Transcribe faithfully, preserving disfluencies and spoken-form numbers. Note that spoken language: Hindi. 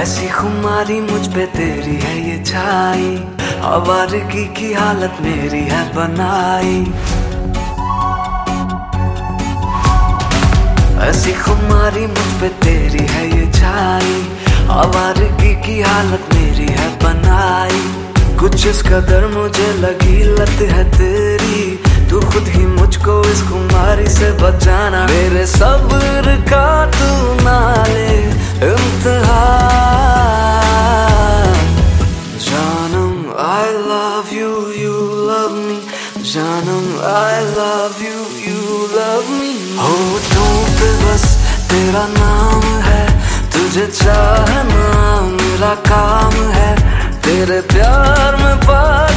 ऐसी खुमारी मुझ पे तेरी है ये छाई, आवारगी की हालत मेरी है बनाई। ऐसी खुमारी मुझ पे तेरी है ये छाई, आवारगी की हालत मेरी है बनाई। कुछ इस कदर मुझे लगी लत है तेरी, तू खुद ही मुझको इस खुमारी से बचाना। मेरे सब्र का तू ना ले इम्तिहान। जानम I love you, you love me, जानम I love you, you love me। होठों पे बस तेरा नाम है, तुझे चाहना मेरा काम है, तेरे प्यार में पागल